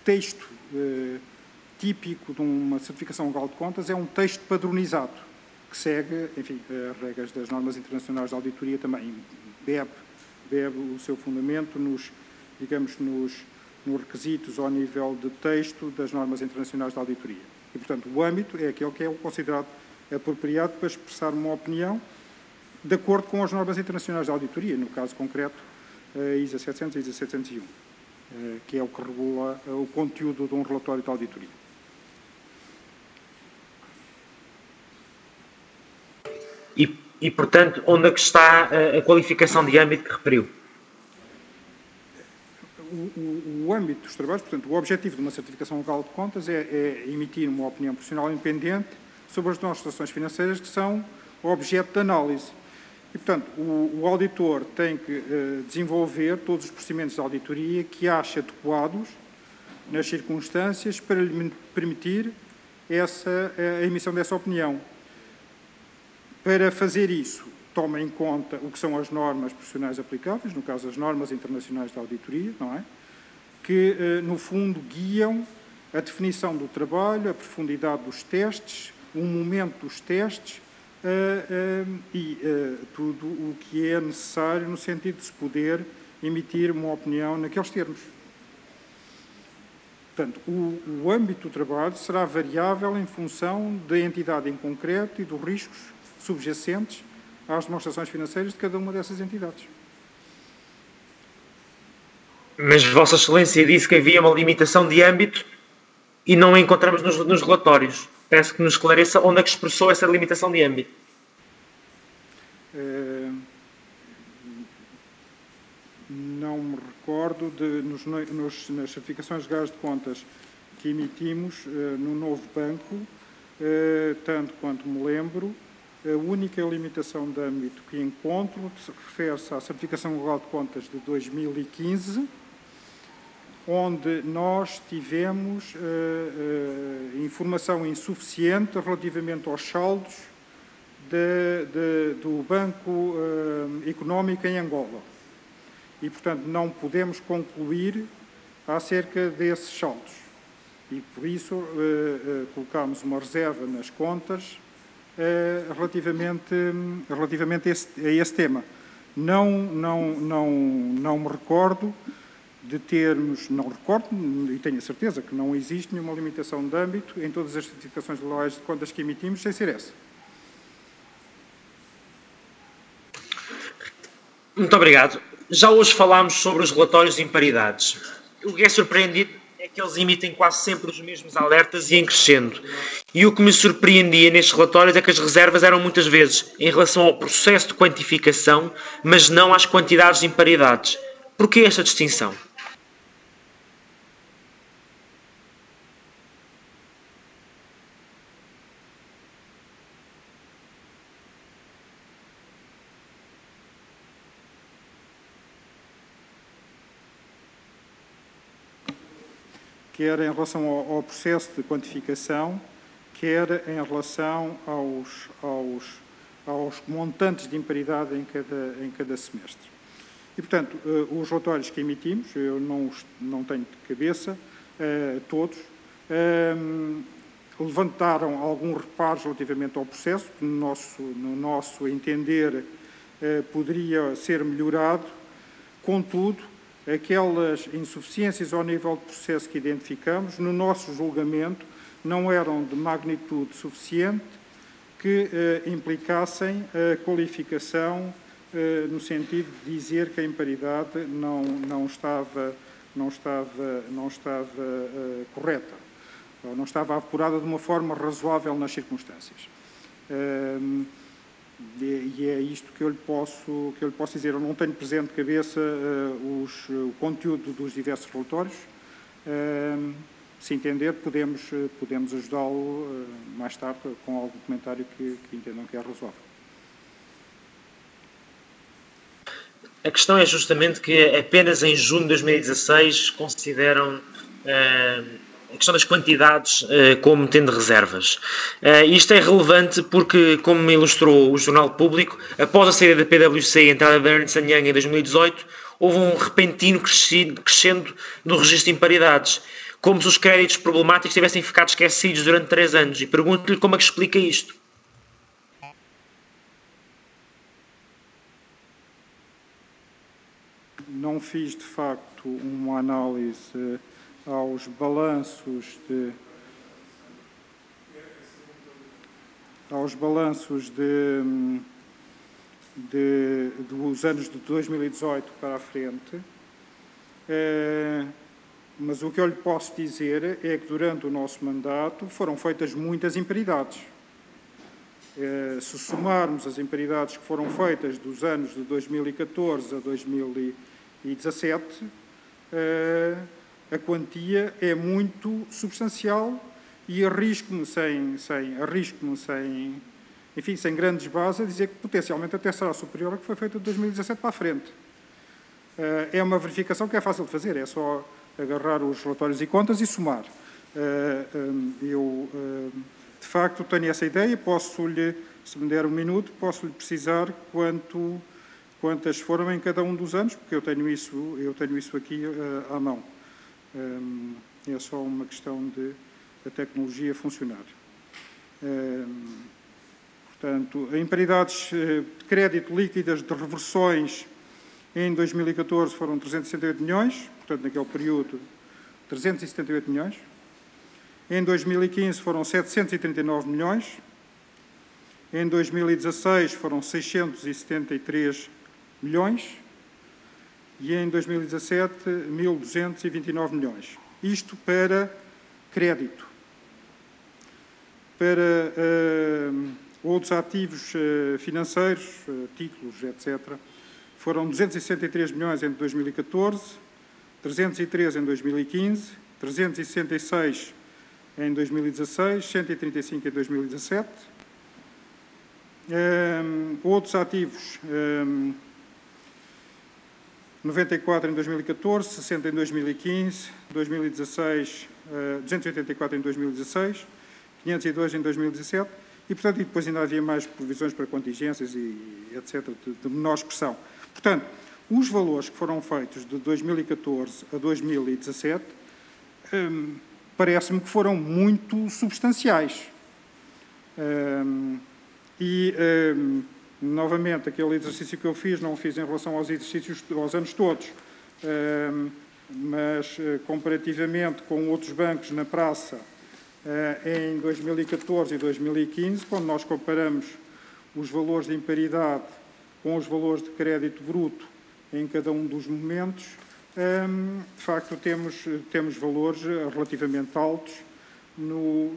texto típico de uma certificação legal de contas é um texto padronizado, que segue, enfim, as regras das normas internacionais de auditoria também, bebe o seu fundamento nos requisitos ao nível de texto das normas internacionais de auditoria. E, portanto, o âmbito é aquele que é o considerado apropriado para expressar uma opinião de acordo com as normas internacionais de auditoria, no caso concreto, a ISA 700 e a ISA 701, que é o que regula o conteúdo de um relatório de auditoria. E, portanto, onde é que está a qualificação de âmbito que referiu? O âmbito dos trabalhos, portanto, o objetivo de uma certificação legal de contas é emitir uma opinião profissional independente sobre as nossas relações financeiras que são objeto de análise. E, portanto, o auditor tem que desenvolver todos os procedimentos de auditoria que acha adequados nas circunstâncias para lhe permitir a emissão dessa opinião. Para fazer isso, toma em conta o que são as normas profissionais aplicáveis, no caso as normas internacionais de auditoria, não é? Que, no fundo, guiam a definição do trabalho, a profundidade dos testes, o momento dos testes e tudo o que é necessário no sentido de se poder emitir uma opinião naqueles termos. Portanto, o âmbito do trabalho será variável em função da entidade em concreto e dos riscos subjacentes às demonstrações financeiras de cada uma dessas entidades. Mas Vossa Excelência disse que havia uma limitação de âmbito e não a encontramos nos relatórios. Peço que nos esclareça onde é que expressou essa limitação de âmbito. Não me recordo nas certificações legais de contas que emitimos no novo banco, tanto quanto me lembro. A única limitação de âmbito que encontro refere-se à certificação legal de contas de 2015, onde nós tivemos informação insuficiente relativamente aos saldos do Banco Económico em Angola. E, portanto, não podemos concluir acerca desses saldos. E, por isso, colocámos uma reserva nas contas relativamente a esse tema. Não me recordo de termos, não recordo e tenho a certeza que não existe nenhuma limitação de âmbito em todas as certificações legais de contas que emitimos, sem ser essa. Muito obrigado. Já hoje falámos sobre os relatórios de imparidades. O que é surpreendido é que eles emitem quase sempre os mesmos alertas e em crescendo. E o que me surpreendia nestes relatórios é que as reservas eram muitas vezes em relação ao processo de quantificação, mas não às quantidades de imparidades. Por que esta distinção? Quer em relação ao processo de quantificação, quer em relação aos montantes de imparidade em cada semestre. E, portanto, os relatórios que emitimos, eu não tenho de cabeça, todos, levantaram alguns reparos relativamente ao processo, que no nosso entender poderia ser melhorado, contudo, aquelas insuficiências ao nível de processo que identificamos, no nosso julgamento, não eram de magnitude suficiente que implicassem a qualificação no sentido de dizer que a imparidade não estava correta, ou não estava apurada de uma forma razoável nas circunstâncias. E é isto que eu lhe posso dizer. Eu não tenho presente de cabeça o conteúdo dos diversos relatórios. Se entender, podemos ajudá-lo mais tarde com algum comentário que entendam que é razoável. A questão é justamente que apenas em junho de 2016 consideram a questão das quantidades como tendo reservas. Isto é relevante porque, como me ilustrou o Jornal Público, após a saída da PwC e a entrada da Ernst & Young em 2018, houve um repentino crescendo do registro de imparidades. como se os créditos problemáticos tivessem ficado esquecidos durante 3 anos. E pergunto-lhe como é que explica isto. Não fiz, de facto, uma análise aos balanços dos anos de 2018 para a frente, mas o que eu lhe posso dizer é que durante o nosso mandato foram feitas muitas imparidades. Se somarmos as imparidades que foram feitas dos anos de 2014 a 2017, a quantia é muito substancial e arrisco-me sem grandes bases a dizer que potencialmente até será superior ao que foi feito de 2017 para a frente. É uma verificação que é fácil de fazer, é só agarrar os relatórios e contas e somar. Eu, de facto, tenho essa ideia, posso-lhe, se me der um minuto, posso-lhe precisar quantas foram em cada um dos anos, porque eu tenho isso aqui à mão. É só uma questão de a tecnologia funcionar. Portanto, imparidades de crédito líquidas de reversões em 2014 foram 368 milhões, portanto, naquele período, 378 milhões. Em 2015 foram 739 milhões. Em 2016 foram 673 milhões. E em 2017, 1.229 milhões. Isto para crédito. Para outros ativos financeiros, títulos, etc., foram 263 milhões em 2014, 303 em 2015, 366 em 2016, 135 em 2017. Outros ativos, 94 em 2014, 60 em 2015, 2016, 284 em 2016, 502 em 2017, e, portanto, depois ainda havia mais provisões para contingências e etc., de menor expressão. Portanto, os valores que foram feitos de 2014 a 2017 parece-me que foram muito substanciais. Novamente, aquele exercício que eu fiz, não o fiz em relação aos exercícios aos anos todos, mas comparativamente com outros bancos na praça, em 2014 e 2015, quando nós comparamos os valores de imparidade com os valores de crédito bruto em cada um dos momentos, de facto temos valores relativamente altos no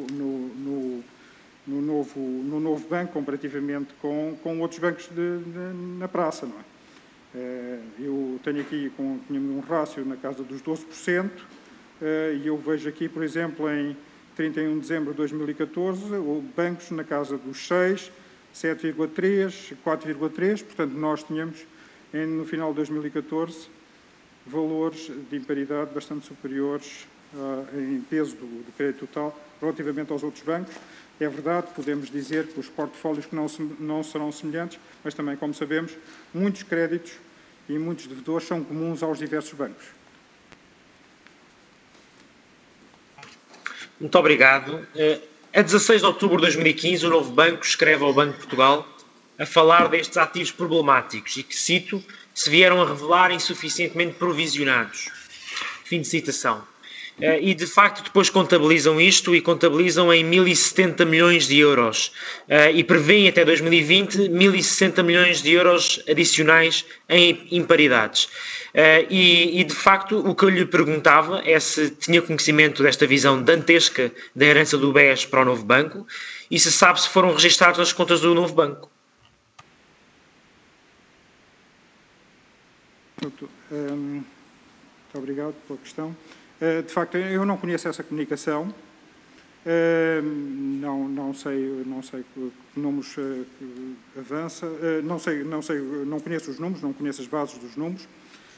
novo banco, comparativamente com outros bancos na praça, não é? Eu tenho aqui um rácio na casa dos 12%, e eu vejo aqui, por exemplo, em 31 de dezembro de 2014, bancos na casa dos 6, 7,3, 4,3, portanto, nós tínhamos, no final de 2014, valores de imparidade bastante superiores em peso do crédito total relativamente aos outros bancos. É verdade, podemos dizer que os portfólios que não serão semelhantes, mas também, como sabemos, muitos créditos e muitos devedores são comuns aos diversos bancos. Muito obrigado. A 16 de outubro de 2015, o Novo Banco escreve ao Banco de Portugal a falar destes ativos problemáticos e que, cito, se vieram a revelar insuficientemente provisionados. Fim de citação. E, de facto, depois contabilizam isto e contabilizam em 1.070 milhões de euros e prevêem até 2020 1.060 milhões de euros adicionais em imparidades. E, de facto, o que eu lhe perguntava é se tinha conhecimento desta visão dantesca da herança do BES para o Novo Banco e se sabe se foram registados nas contas do Novo Banco. Muito obrigado pela questão. De facto, eu não conheço essa comunicação, não sei que números avança, não conheço os números, não conheço as bases dos números.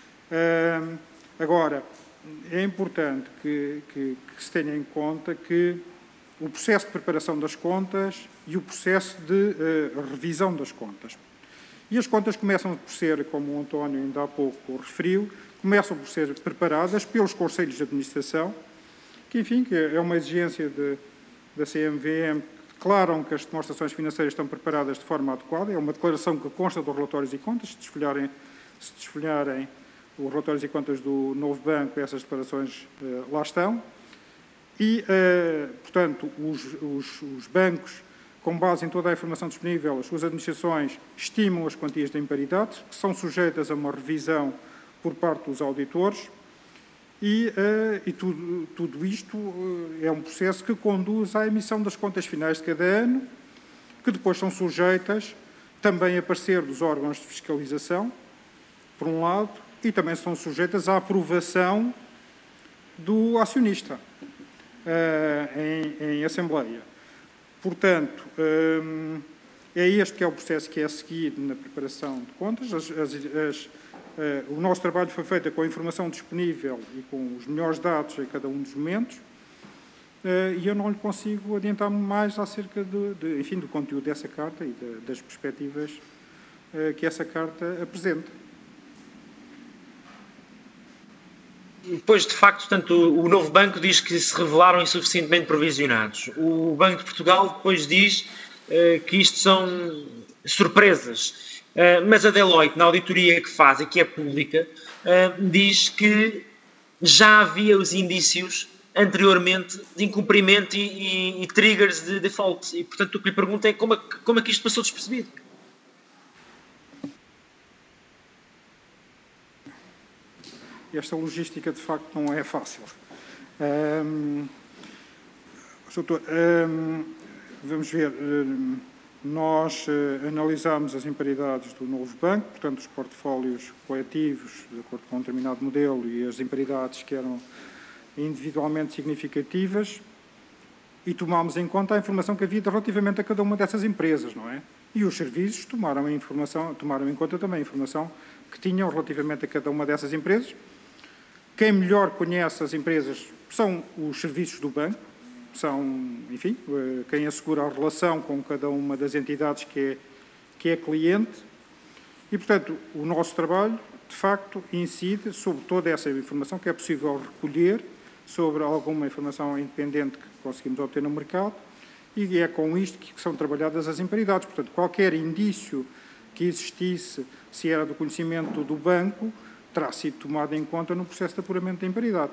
Agora, é importante que se tenha em conta que o processo de preparação das contas e o processo de revisão das contas. E as contas começam por ser, como o António ainda há pouco referiu, começam por ser preparadas pelos conselhos de administração que, enfim, que é uma exigência da CMVM, que declaram que as demonstrações financeiras estão preparadas de forma adequada. É uma declaração que consta dos relatórios e contas. Se desfolharem os relatórios e contas do novo banco, essas declarações lá estão. E, portanto, os bancos, com base em toda a informação disponível, as suas administrações estimam as quantias de imparidades, que são sujeitas a uma revisão por parte dos auditores, e tudo isto é um processo que conduz à emissão das contas finais de cada ano, que depois são sujeitas também a parecer dos órgãos de fiscalização, por um lado, e também são sujeitas à aprovação do acionista em Assembleia. Portanto, é este que é o processo que é seguido na preparação de contas. O nosso trabalho foi feito com a informação disponível e com os melhores dados em cada um dos momentos, e eu não lhe consigo adiantar mais acerca enfim, do conteúdo dessa carta e das perspectivas que essa carta apresenta. Pois, de facto, portanto, o novo banco diz que se revelaram insuficientemente provisionados. O Banco de Portugal depois diz que isto são surpresas. Mas a Deloitte, na auditoria que faz e que é pública, diz que já havia os indícios anteriormente de incumprimento e triggers de default. E, portanto, o que lhe pergunto é como é que isto passou despercebido? Esta logística, de facto, não é fácil. Doutor, vamos ver. Nós analisámos as imparidades do novo banco, portanto, os portfólios coletivos, de acordo com um determinado modelo, e as imparidades que eram individualmente significativas, e tomámos em conta a informação que havia relativamente a cada uma dessas empresas, não é? E os serviços tomaram em conta também a informação que tinham relativamente a cada uma dessas empresas. Quem melhor conhece as empresas são os serviços do banco, são, enfim, quem assegura a relação com cada uma das entidades que é cliente. E, portanto, o nosso trabalho, de facto, incide sobre toda essa informação que é possível recolher, sobre alguma informação independente que conseguimos obter no mercado, e é com isto que são trabalhadas as imparidades. Portanto, qualquer indício que existisse, se era do conhecimento do banco, terá sido tomado em conta no processo de apuramento da imparidade.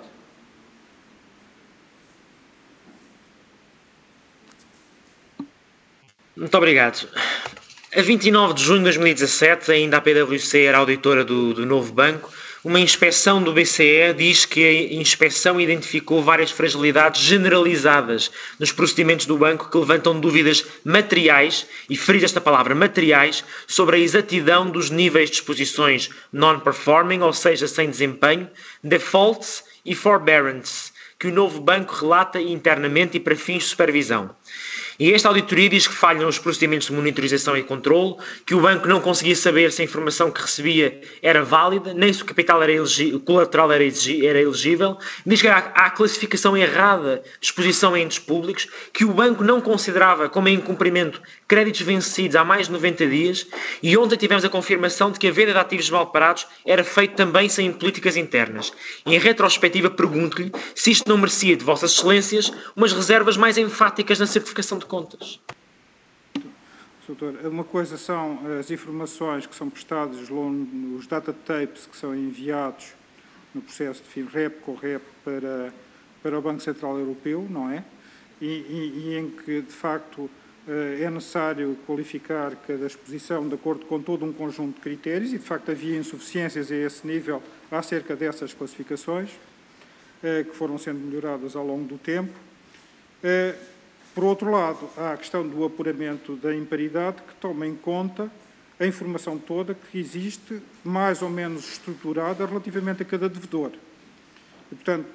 Muito obrigado. A 29 de junho de 2017, ainda a PwC era auditora do novo banco, uma inspeção do BCE diz que a inspeção identificou várias fragilidades generalizadas nos procedimentos do banco que levantam dúvidas materiais, e friso esta palavra, materiais, sobre a exatidão dos níveis de exposições non-performing, ou seja, sem desempenho, defaults e forbearance, que o novo banco relata internamente e para fins de supervisão. E esta auditoria diz que falham os procedimentos de monitorização e controle, que o banco não conseguia saber se a informação que recebia era válida, nem se o capital o colateral era elegível, diz que há classificação errada de exposição em entes públicos, que o banco não considerava como em incumprimento créditos vencidos há mais de 90 dias, e ontem tivemos a confirmação de que a venda de ativos mal parados era feita também sem políticas internas. E em retrospectiva pergunto-lhe se isto não merecia de Vossas Excelências umas reservas mais enfáticas na certificação de contas. Doutor, uma coisa são as informações que são prestadas, os data tapes que são enviados no processo de FINREP, CORREP para o Banco Central Europeu, não é? E em que, de facto, é necessário qualificar cada exposição de acordo com todo um conjunto de critérios e, de facto, havia insuficiências a esse nível acerca dessas classificações, que foram sendo melhoradas ao longo do tempo. Por outro lado, há a questão do apuramento da imparidade, que toma em conta a informação toda que existe, mais ou menos estruturada, relativamente a cada devedor. E, portanto,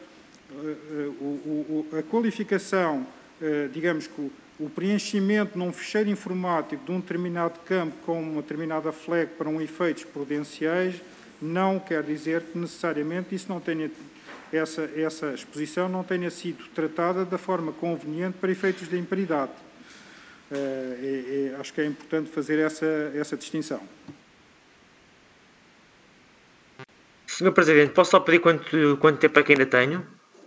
a qualificação, digamos que o preenchimento num ficheiro informático de um determinado campo com uma determinada flag para efeitos prudenciais, não quer dizer que necessariamente isso não tenha... Essa exposição não tenha sido tratada da forma conveniente para efeitos de imparidade. Acho que é importante fazer essa distinção. Senhor Presidente, posso só pedir quanto tempo é que ainda tenho?